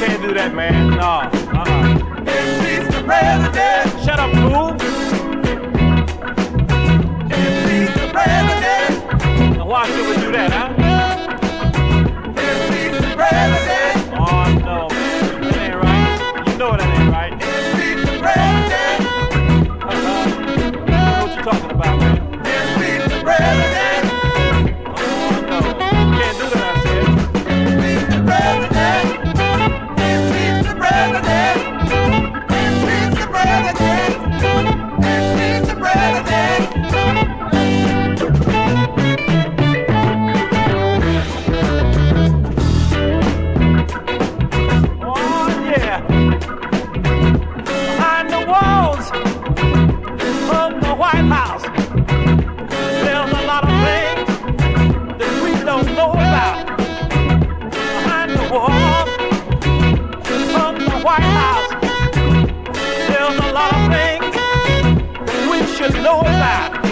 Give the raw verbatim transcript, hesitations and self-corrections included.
can't do that, man. No. Uh-uh. Impeach the president. Shut up, fool. Impeach the president. Now why should we do that, huh? Impeach the president. Oh, no. That ain't right. You know that ain't right. Impeach the president. Uh-huh. What you talking about, man? Impeach the president. Oh, no. You can't do that, I said. Impeach the president. Impeach the president. Impeach the president. Impeach the president. Oh, yeah. Behind the walls of the White House, there's a lot of things that we don't know about. Behind the walls of the White House, there's a lot of things that we should know about.